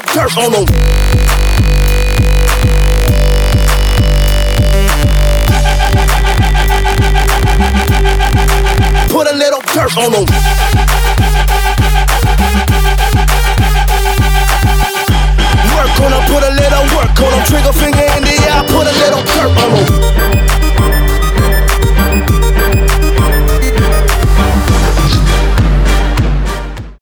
dirt on them. Put a little dirt on them. Work on them, put a little work on them. Trigger finger in the eye, put a little dirt on them.